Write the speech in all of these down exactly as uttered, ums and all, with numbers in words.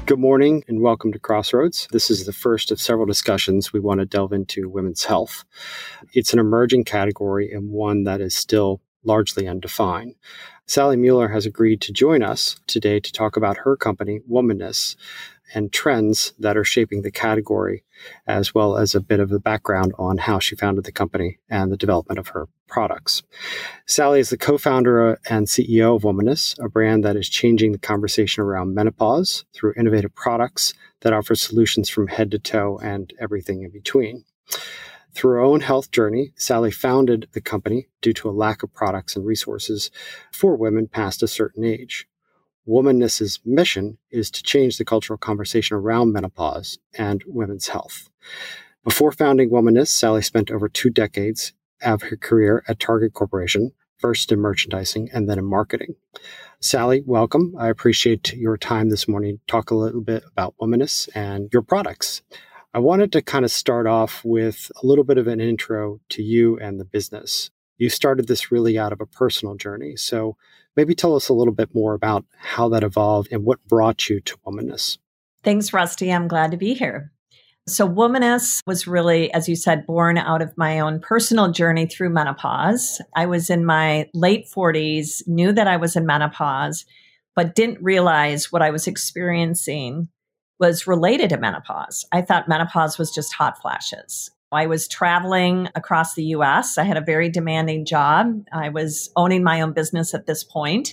Good morning and welcome to Crossroads. This is the first of several discussions we want to delve into women's health. It's an emerging category and one that is still largely undefined. Sally Mueller has agreed to join us today to talk about her company, Womaness, and trends that are shaping the category, as well as a bit of the background on how she founded the company and the development of her products. Sally is the co-founder and C E O of Womaness, a brand that is changing the conversation around menopause through innovative products that offer solutions from head to toe and everything in between. Through her own health journey, Sally founded the company due to a lack of products and resources for women past a certain age. Womaness's mission is to change the cultural conversation around menopause and women's health. Before founding Womaness, Sally spent over two decades of her career at Target Corporation, first in merchandising and then in marketing. Sally, welcome. I appreciate your time this morning to talk a little bit about Womaness and your products. I wanted to kind of start off with a little bit of an intro to you and the business. You started this really out of a personal journey, so maybe tell us a little bit more about how that evolved and what brought you to Womaness. Thanks, Rusty. I'm glad to be here. So Womaness was really, as you said, born out of my own personal journey through menopause. I was in my late forties, knew that I was in menopause, but didn't realize what I was experiencing was related to menopause. I thought menopause was just hot flashes. I was traveling across the U S. I had a very demanding job. I was owning my own business at this point,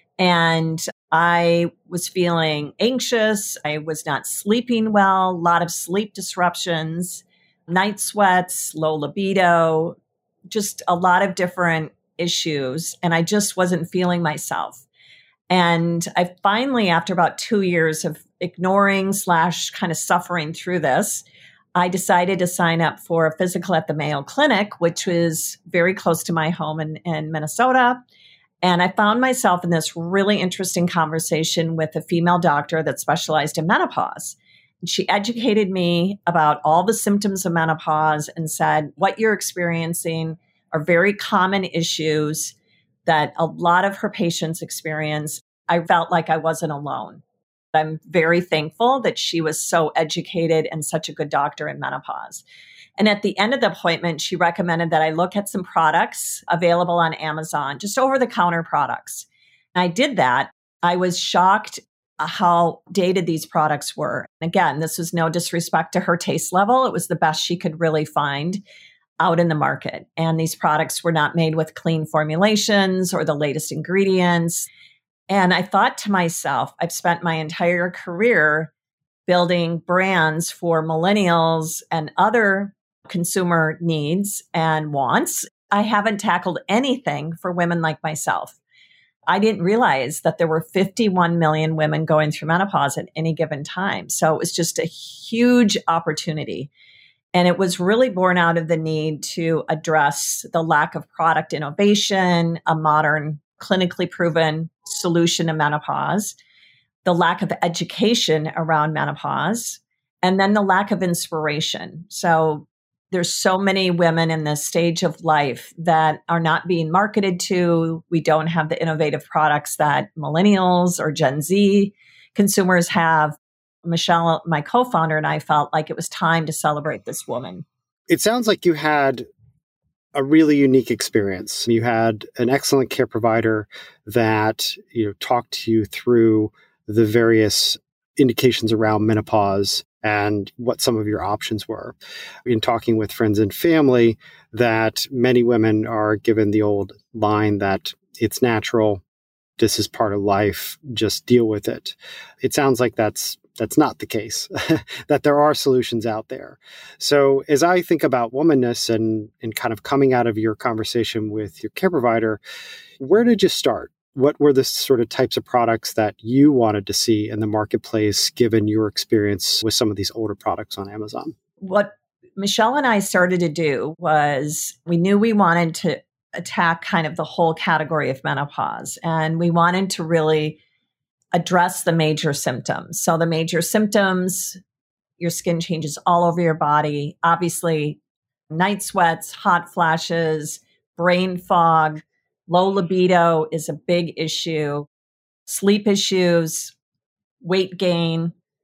and I was feeling anxious. I was not sleeping well, a lot of sleep disruptions, night sweats, low libido, just a lot of different issues. And I just wasn't feeling myself. And I finally, after about two years of ignoring slash kind of suffering through this, I decided to sign up for a physical at the Mayo Clinic, which was very close to my home in, in Minnesota. And I found myself in this really interesting conversation with a female doctor that specialized in menopause. And she educated me about all the symptoms of menopause and said, what you're experiencing are very common issues that a lot of her patients experience. I felt like I wasn't alone. I'm very thankful that she was so educated and such a good doctor in menopause. And at the end of the appointment, she recommended that I look at some products available on Amazon, just over-the-counter products. And I did that. I was shocked how dated these products were. And again, this was no disrespect to her taste level. It was the best she could really find out in the market. And these products were not made with clean formulations or the latest ingredients. And I thought to myself, I've spent my entire career building brands for millennials and other consumer needs and wants. I haven't tackled anything for women like myself. I didn't realize that there were fifty-one million women going through menopause at any given time. So it was just a huge opportunity. And it was really born out of the need to address the lack of product innovation, a modern, clinically proven solution to menopause, the lack of education around menopause, and then the lack of inspiration. So there's so many women in this stage of life that are not being marketed to. We don't have the innovative products that millennials or Gen Z consumers have. Michelle, my co-founder, and I felt like it was time to celebrate this woman. It sounds like you had a really unique experience. You had an excellent care provider that, you know, talked to you through the various indications around menopause and what some of your options were. In talking with friends and family, that many women are given the old line that it's natural, this is part of life, just deal with it. It sounds like that's That's not the case, that there are solutions out there. So as I think about Womaness and, and kind of coming out of your conversation with your care provider, where did you start? What were the sort of types of products that you wanted to see in the marketplace, given your experience with some of these older products on Amazon? What Michelle and I started to do was we knew we wanted to attack kind of the whole category of menopause. And we wanted to really address the major symptoms. So the major symptoms, your skin changes all over your body. Obviously, night sweats, hot flashes, brain fog, low libido is a big issue. Sleep issues, weight gain,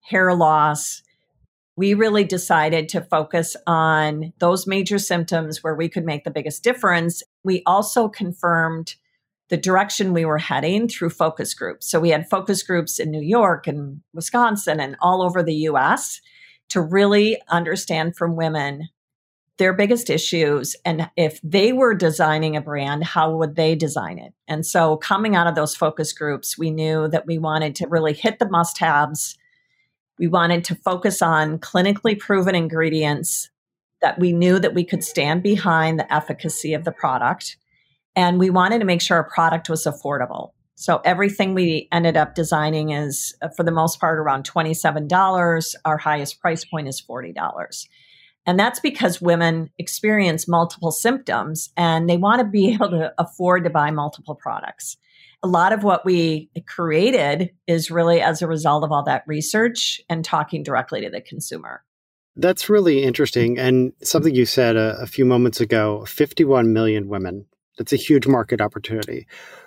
hair loss. We really decided to focus on those major symptoms where we could make the biggest difference. We also confirmed the direction we were heading through focus groups. So we had focus groups in New York and Wisconsin and all over the U S to really understand from women their biggest issues. And if they were designing a brand, how would they design it? And so coming out of those focus groups, we knew that we wanted to really hit the must-haves. We wanted to focus on clinically proven ingredients that we knew that we could stand behind the efficacy of the product. And we wanted to make sure our product was affordable. So everything we ended up designing is, uh, for the most part, around twenty-seven dollars. Our highest price point is forty dollars. And that's because women experience multiple symptoms and they want to be able to afford to buy multiple products. A lot of what we created is really as a result of all that research and talking directly to the consumer. That's really interesting. And something you said a, a few moments ago, fifty-one million women. That's a huge market opportunity.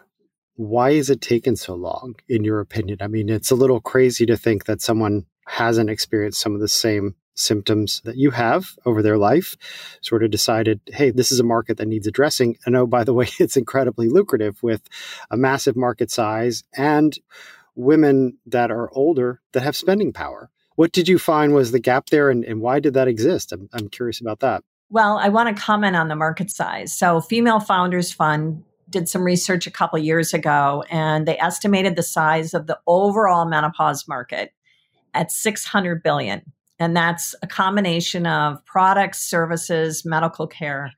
Why is it taken so long, in your opinion? I mean, it's a little crazy to think that someone hasn't experienced some of the same symptoms that you have over their life, sort of decided, hey, this is a market that needs addressing. And oh, by the way, it's incredibly lucrative with a massive market size and women that are older that have spending power. What did you find was the gap there, and, and why did that exist? I'm, I'm curious about that. Well, I want to comment on the market size. So Female Founders Fund did some research a couple of years ago, and they estimated the size of the overall menopause market at six hundred billion dollars. And that's a combination of products, services, medical care.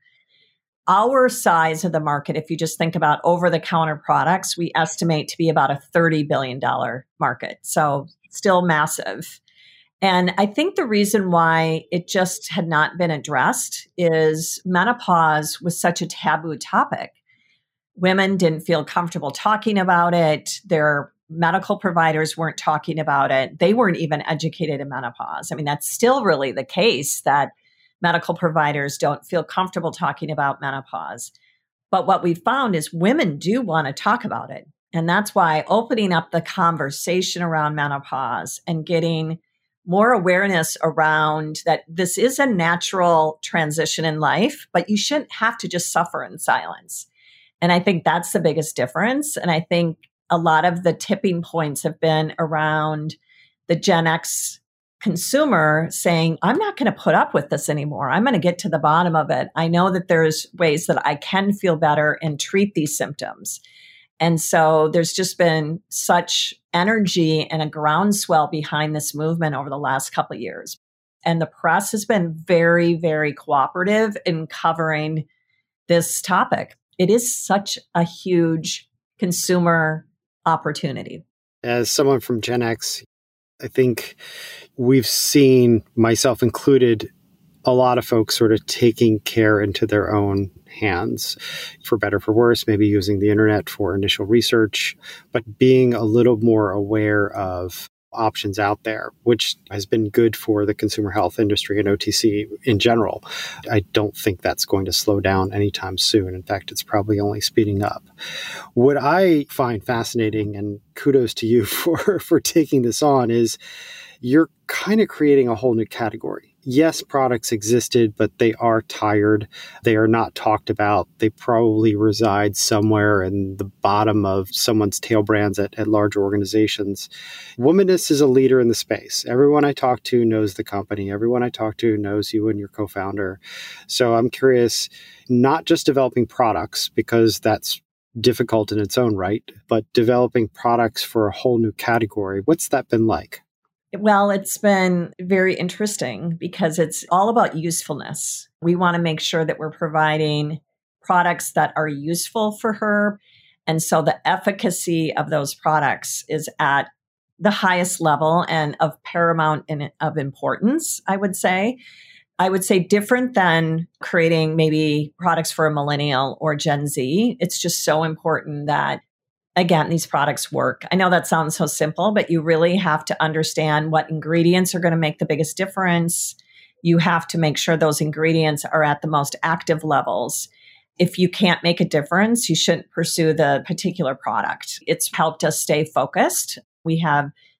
Our size of the market, if you just think about over-the-counter products, we estimate to be about a thirty billion dollars market. So still massive. And I think the reason why it just had not been addressed is menopause was such a taboo topic. Women didn't feel comfortable talking about it. Their medical providers weren't talking about it. They weren't even educated in menopause. I mean, that's still really the case, that medical providers don't feel comfortable talking about menopause. But what we found is women do want to talk about it. And that's why opening up the conversation around menopause and getting more awareness around that this is a natural transition in life, but you shouldn't have to just suffer in silence. And I think that's the biggest difference. And I think a lot of the tipping points have been around the Gen X consumer saying, I'm not going to put up with this anymore. I'm going to get to the bottom of it. I know that there's ways that I can feel better and treat these symptoms. And so there's just been such energy and a groundswell behind this movement over the last couple of years. And the press has been very, very cooperative in covering this topic. It is such a huge consumer opportunity. As someone from Gen X, I think we've seen, myself included, a lot of folks sort of taking care into their own hands, for better, for worse, maybe using the internet for initial research, but being a little more aware of options out there, which has been good for the consumer health industry and O T C in general. I don't think that's going to slow down anytime soon. In fact, it's probably only speeding up. What I find fascinating, and kudos to you for, for taking this on, is you're kind of creating a whole new category. Yes, products existed, but they are tired. They are not talked about. They probably reside somewhere in the bottom of someone's tail brands at, at large organizations. Womaness is a leader in the space. Everyone I talk to knows the company. Everyone I talk to knows you and your co-founder. So I'm curious, not just developing products, because that's difficult in its own right, but developing products for a whole new category. What's that been like? Well, it's been very interesting because it's all about usefulness. We want to make sure that we're providing products that are useful for her. And so the efficacy of those products is at the highest level and of paramount in, of importance, I would say. I would say different than creating maybe products for a millennial or Gen Z. It's just so important that, again, these products work. I know that sounds so simple, but you really have to understand what ingredients are going to make the biggest difference. You have to make sure those ingredients are at the most active levels. If you can't make a difference, you shouldn't pursue the particular product. It's helped us stay focused. We have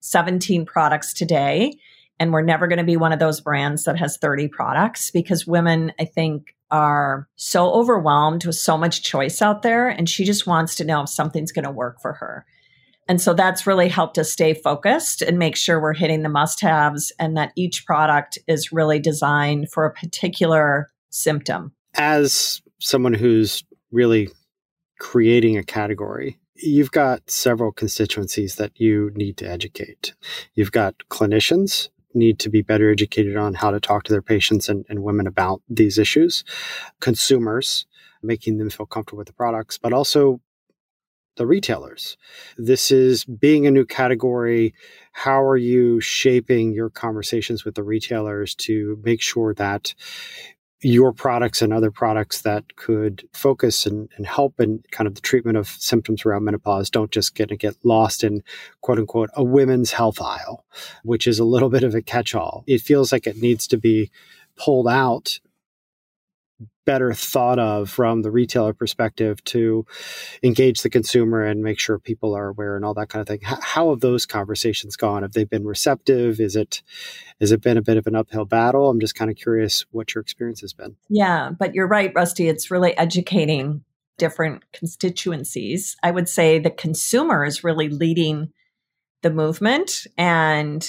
seventeen products today. And we're never going to be one of those brands that has thirty products because women, I think, are so overwhelmed with so much choice out there. And she just wants to know if something's going to work for her. And so that's really helped us stay focused and make sure we're hitting the must-haves and that each product is really designed for a particular symptom. As someone who's really creating a category, you've got several constituencies that you need to educate. You've got clinicians need to be better educated on how to talk to their patients and, and women about these issues, consumers, making them feel comfortable with the products, but also the retailers. This is being a new category. How are you shaping your conversations with the retailers to make sure that your products and other products that could focus and, and help in kind of the treatment of symptoms around menopause don't just get to get lost in quote unquote a women's health aisle, which is a little bit of a catch-all. It feels like it needs to be pulled out, better thought of from the retailer perspective to engage the consumer and make sure people are aware and all that kind of thing. H- how have those conversations gone? Have they been receptive? Is it, has it been a bit of an uphill battle? I'm just kind of curious what your experience has been. Yeah, but you're right, Rusty. It's really educating different constituencies. I would say the consumer is really leading the movement and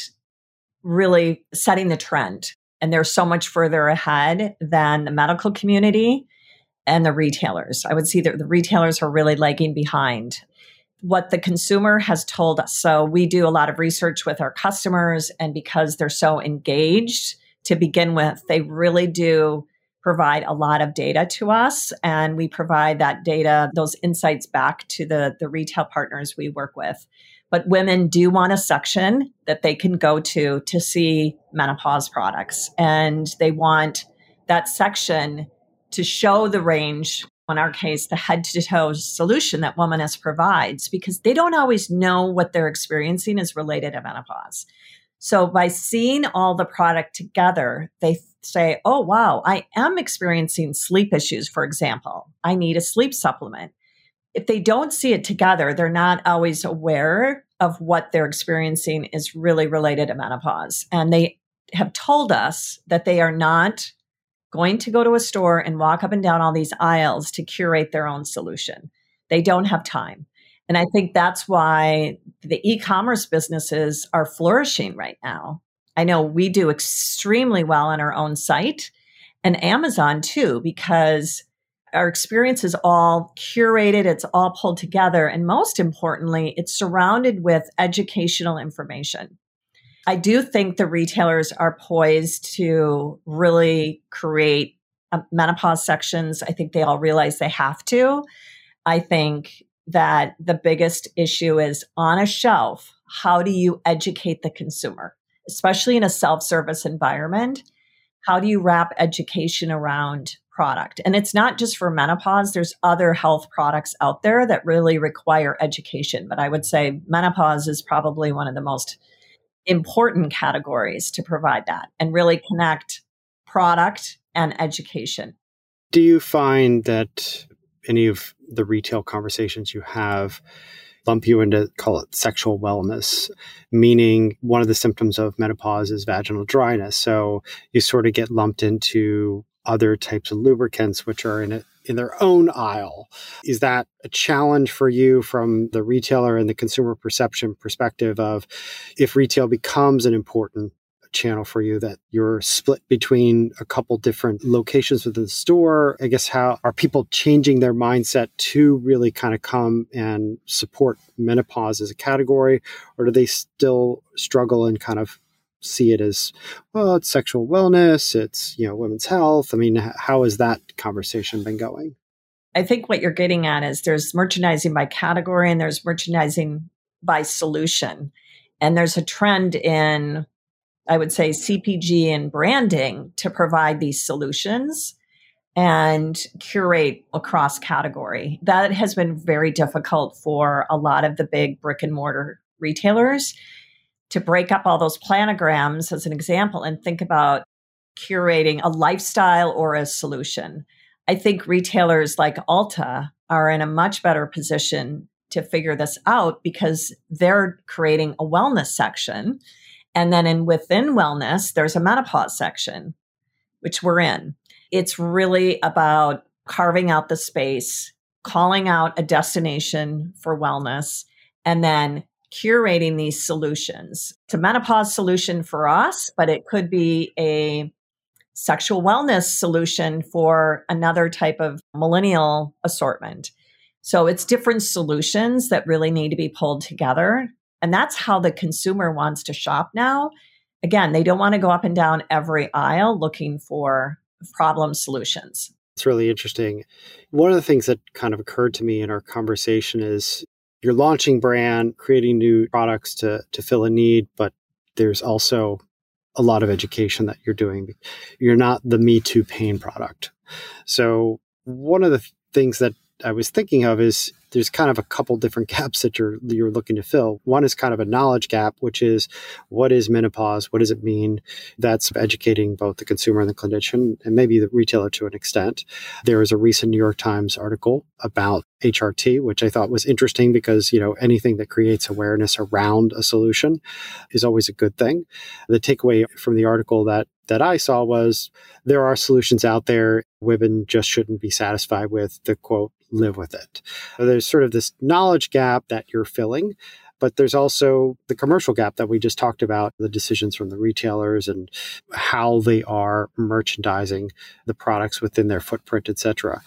really setting the trend. And they're so much further ahead than the medical community and the retailers. I would see that the retailers are really lagging behind what the consumer has told us. So we do a lot of research with our customers, and because they're so engaged to begin with, they really do provide a lot of data to us. And we provide that data, those insights back to the, the retail partners we work with. But women do want a section that they can go to to see menopause products. And they want that section to show the range, in our case, the head to toe solution that Womaness provides, because they don't always know what they're experiencing is related to menopause. So by seeing all the product together, they say, oh, wow, I am experiencing sleep issues, for example. I need a sleep supplement. If they don't see it together, they're not always aware of what they're experiencing is really related to menopause. And they have told us that they are not going to go to a store and walk up and down all these aisles to curate their own solution. They don't have time. And I think that's why the e-commerce businesses are flourishing right now. I know we do extremely well on our own site and Amazon too, because our experience is all curated, it's all pulled together, and most importantly, it's surrounded with educational information. I do think the retailers are poised to really create uh, menopause sections. I think they all realize they have to. I think that the biggest issue is on a shelf, how do you educate the consumer, especially in a self-service environment? How do you wrap education around product? And it's not just for menopause. There's other health products out there that really require education. But I would say menopause is probably one of the most important categories to provide that and really connect product and education. Do you find that any of the retail conversations you have lump you into, call it sexual wellness, meaning one of the symptoms of menopause is vaginal dryness. So you sort of get lumped into other types of lubricants, which are in a, in their own aisle. Is that a challenge for you from the retailer and the consumer perception perspective of if retail becomes an important channel for you, that you're split between a couple different locations within the store? I guess, how are people changing their mindset to really kind of come and support menopause as a category? Or do they still struggle and kind of see it as, well, it's sexual wellness, it's, you know, women's health? I mean, how has that conversation been going? I think what you're getting at is there's merchandising by category and there's merchandising by solution. And there's a trend in, I would say, C P G and branding to provide these solutions and curate across category. That has been very difficult for a lot of the big brick and mortar retailers to break up all those planograms, as an example, and think about curating a lifestyle or a solution. I think retailers like Ulta are in a much better position to figure this out because they're creating a wellness section. And then in within wellness, there's a menopause section, which we're in. It's really about carving out the space, calling out a destination for wellness, and then curating these solutions. It's a menopause solution for us, but it could be a sexual wellness solution for another type of millennial assortment. So it's different solutions that really need to be pulled together. And that's how the consumer wants to shop now. Again, they don't want to go up and down every aisle looking for problem solutions. It's really interesting. One of the things that kind of occurred to me in our conversation is you're launching brand, creating new products to, to fill a need, but there's also a lot of education that you're doing. You're not the Me Too pain product. So one of the th- things that I was thinking of is there's kind of a couple different gaps that you're you're looking to fill. One is kind of a knowledge gap, which is what is menopause? What does it mean? That's educating both the consumer and the clinician, and maybe the retailer to an extent. There was a recent New York Times article about H R T, which I thought was interesting because, you know, anything that creates awareness around a solution is always a good thing. The takeaway from the article that that I saw was there are solutions out there. Women just shouldn't be satisfied with the quote, live with it. There's sort of this knowledge gap that you're filling, but there's also the commercial gap that we just talked about, the decisions from the retailers and how they are merchandising the products within their footprint, et cetera.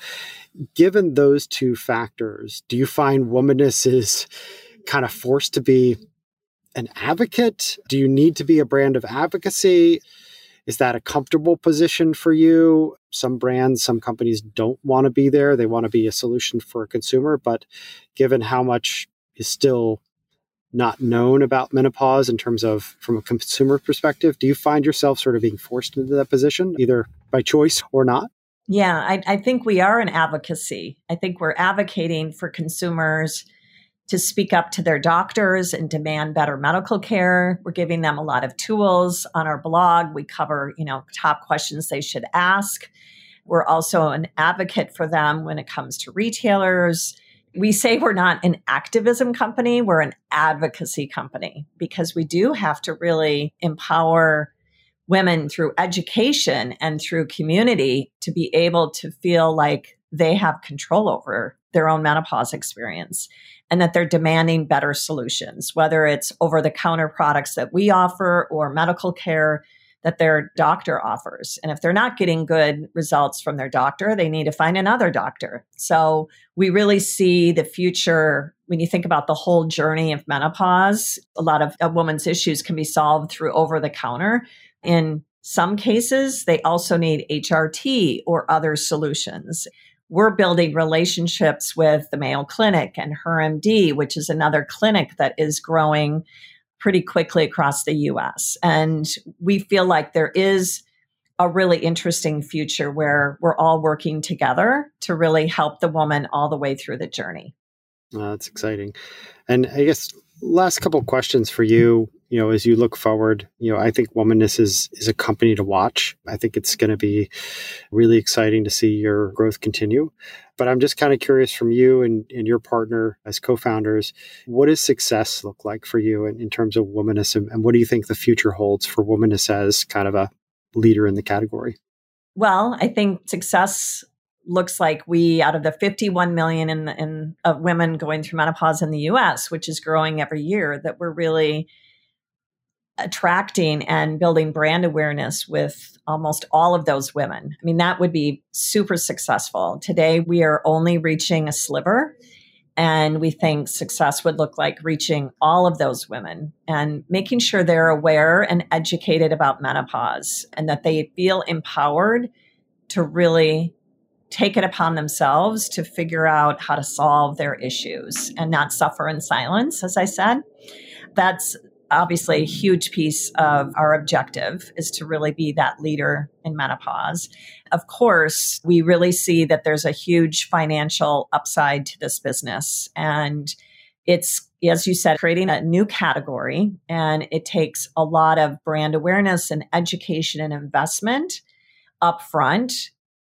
Given those two factors, do you find Womaness is kind of forced to be an advocate? Do you need to be a brand of advocacy? Is that a comfortable position for you? Some brands, some companies don't want to be there. They want to be a solution for a consumer. But given how much is still not known about menopause in terms of from a consumer perspective, do you find yourself sort of being forced into that position, either by choice or not? Yeah, I, I think we are an advocacy. I think we're advocating for consumers to speak up to their doctors and demand better medical care. We're giving them a lot of tools on our blog. We cover, you know, top questions they should ask. We're also an advocate for them when it comes to retailers. We say we're not an activism company, we're an advocacy company because we do have to really empower women through education and through community to be able to feel like they have control over their own menopause experience and that they're demanding better solutions, whether it's over-the-counter products that we offer or medical care that their doctor offers. And if they're not getting good results from their doctor, they need to find another doctor. So we really see the future when you think about the whole journey of menopause. A lot of a woman's issues can be solved through over-the-counter. In some cases, they also need H R T or other solutions. We're building relationships with the Mayo Clinic and Her M D, which is another clinic that is growing pretty quickly across the U S. And we feel like there is a really interesting future where we're all working together to really help the woman all the way through the journey. Uh, that's exciting. And I guess last couple of questions for you. You know, as you look forward, you know, I think Womaness is is a company to watch. I think it's going to be really exciting to see your growth continue. But I'm just kind of curious from you and, and your partner as co-founders, what does success look like for you in, in terms of Womaness? And, and what do you think the future holds for Womaness as kind of a leader in the category? Well, I think success looks like we, out of the fifty-one million in, in of women going through menopause in the U S, which is growing every year, that we're really attracting and building brand awareness with almost all of those women. I mean, that would be super successful. Today, we are only reaching a sliver, and we think success would look like reaching all of those women and making sure they're aware and educated about menopause and that they feel empowered to really take it upon themselves to figure out how to solve their issues and not suffer in silence, as I said. That's obviously a huge piece of our objective, is to really be that leader in menopause. Of course, we really see that there's a huge financial upside to this business. And it's, as you said, creating a new category, and it takes a lot of brand awareness and education and investment upfront.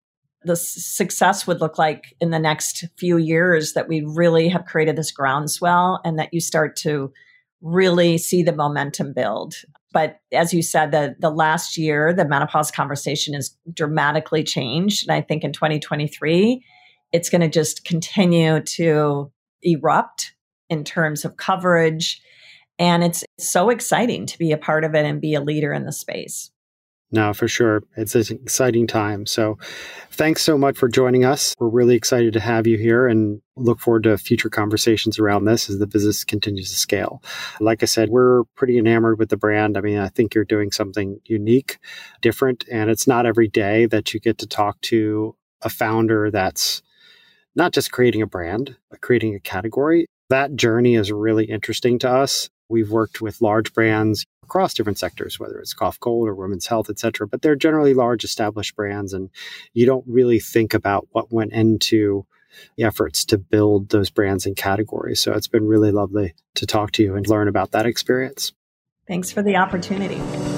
the success would look like in the next few years, that we really have created this groundswell and that you start to really see the momentum build. But as you said, the, the last year, the menopause conversation has dramatically changed. And I think in twenty twenty-three, it's going to just continue to erupt in terms of coverage. And it's so exciting to be a part of it and be a leader in the space. No, for sure. It's an exciting time. So thanks so much for joining us. We're really excited to have you here and look forward to future conversations around this as the business continues to scale. Like I said, we're pretty enamored with the brand. I mean, I think you're doing something unique, different, and it's not every day that you get to talk to a founder that's not just creating a brand, but creating a category. That journey is really interesting to us. We've worked with large brands across different sectors, whether it's cough, cold, or women's health, et cetera. But they're generally large established brands, and you don't really think about what went into the efforts to build those brands and categories. So it's been really lovely to talk to you and learn about that experience. Thanks for the opportunity.